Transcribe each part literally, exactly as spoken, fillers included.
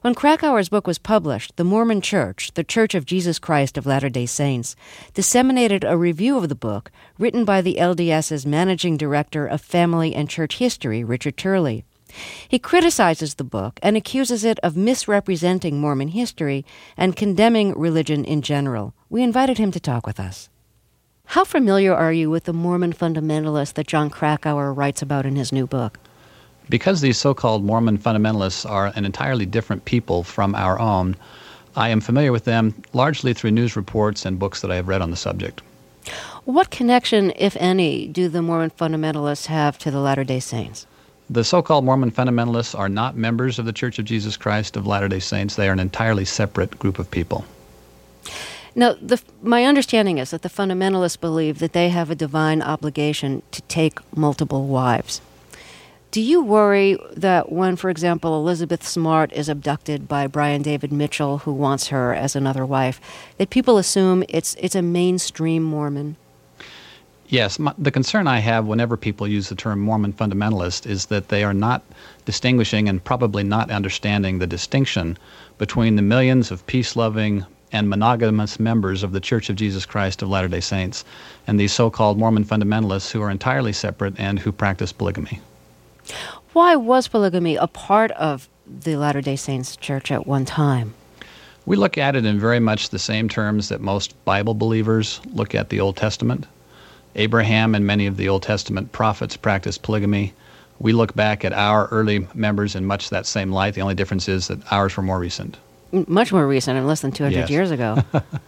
When Krakauer's book was published, the Mormon Church, the Church of Jesus Christ of Latter-day Saints, disseminated a review of the book written by the LDS's Managing Director of Family and Church History, Richard Turley. He criticizes the book and accuses it of misrepresenting Mormon history and condemning religion in general. We invited him to talk with us. How familiar are you with the Mormon fundamentalists that Jon Krakauer writes about in his new book? Because these so-called Mormon fundamentalists are an entirely different people from our own, I am familiar with them largely through news reports and books that I have read on the subject. What connection, if any, do the Mormon fundamentalists have to the Latter-day Saints? The so-called Mormon fundamentalists are not members of the Church of Jesus Christ of Latter-day Saints. They are an entirely separate group of people. Now, the, my understanding is that the fundamentalists believe that they have a divine obligation to take multiple wives. Do you worry that when, for example, Elizabeth Smart is abducted by Brian David Mitchell, who wants her as another wife, that people assume it's it's a mainstream Mormon? Yes. My, the concern I have whenever people use the term Mormon fundamentalist is that they are not distinguishing and probably not understanding the distinction between the millions of peace-loving and monogamous members of the Church of Jesus Christ of Latter-day Saints and these so-called Mormon fundamentalists who are entirely separate and who practice polygamy. Why was polygamy a part of the Latter-day Saints Church at one time? We look at it in very much the same terms that most Bible believers look at the Old Testament. Abraham and many of the Old Testament prophets practiced polygamy. We look back at our early members in much that same light. The only difference is that ours were more recent. Much more recent, and less than two hundred Yes. years ago.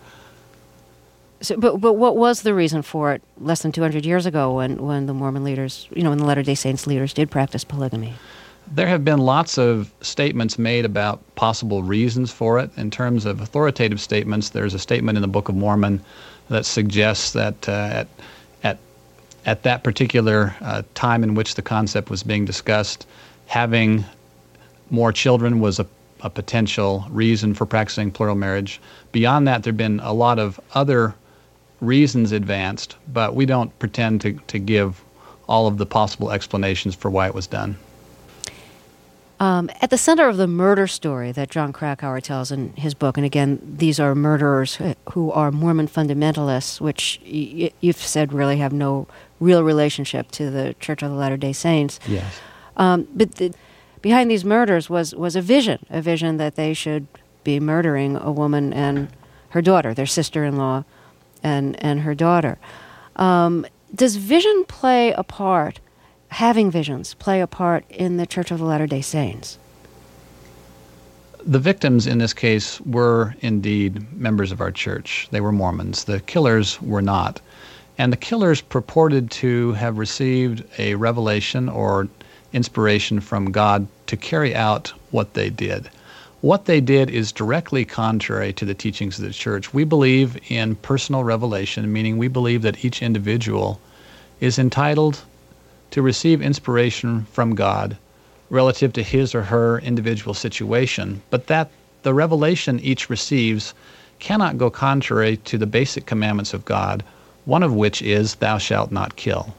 So, but but what was the reason for it less than two hundred years ago when, when the Mormon leaders, you know, when the Latter-day Saints leaders did practice polygamy? There have been lots of statements made about possible reasons for it. In terms of authoritative statements, there's a statement in the Book of Mormon that suggests that uh, at, at, at that particular uh, time in which the concept was being discussed, having more children was a, a potential reason for practicing plural marriage. Beyond that, there have been a lot of other reasons advanced, but we don't pretend to, to give all of the possible explanations for why it was done. Um, at the center of the murder story that Jon Krakauer tells in his book, and again, these are murderers who are Mormon fundamentalists, which y- you've said really have no real relationship to the Church of the Latter-day Saints. Yes. Um, but the, behind these murders was, was a vision, a vision that they should be murdering a woman and her daughter, their sister-in-law, and, and her daughter. Um, does vision play a part, having visions, play a part in the Church of the Latter-day Saints? The victims in this case were indeed members of our church. They were Mormons. The killers were not. And the killers purported to have received a revelation or inspiration from God to carry out what they did. What they did is directly contrary to the teachings of the church. We believe in personal revelation, meaning we believe that each individual is entitled to receive inspiration from God relative to his or her individual situation, but that the revelation each receives cannot go contrary to the basic commandments of God, one of which is, thou shalt not kill.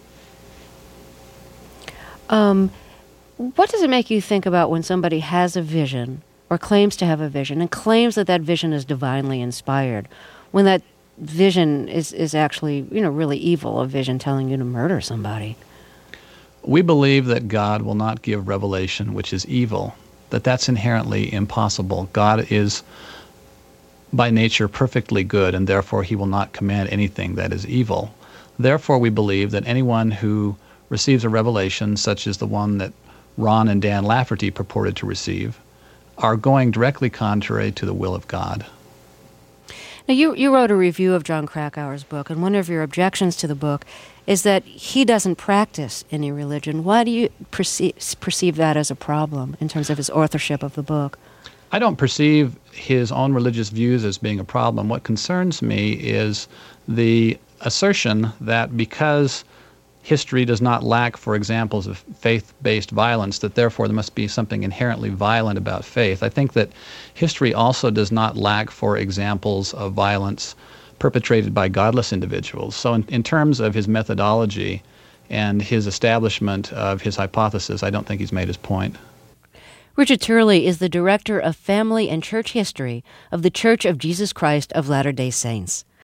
Um, what does it make you think about when somebody has a vision or claims to have a vision and claims that that vision is divinely inspired, when that vision is, is actually, you know, really evil, a vision telling you to murder somebody? We believe that God will not give revelation which is evil, that that's inherently impossible. God is by nature perfectly good, and therefore he will not command anything that is evil. Therefore we believe that anyone who receives a revelation such as the one that Ron and Dan Lafferty purported to receive are going directly contrary to the will of God. Now, you, you wrote a review of Jon Krakauer's book, and one of your objections to the book is that he doesn't practice any religion. Why do you perceive, perceive that as a problem in terms of his authorship of the book? I don't perceive his own religious views as being a problem. What concerns me is the assertion that because history does not lack for examples of faith-based violence, that therefore there must be something inherently violent about faith. I think that history also does not lack for examples of violence perpetrated by godless individuals. So in, in terms of his methodology and his establishment of his hypothesis, I don't think he's made his point. Richard Turley is the Director of Family and Church History of The Church of Jesus Christ of Latter-day Saints.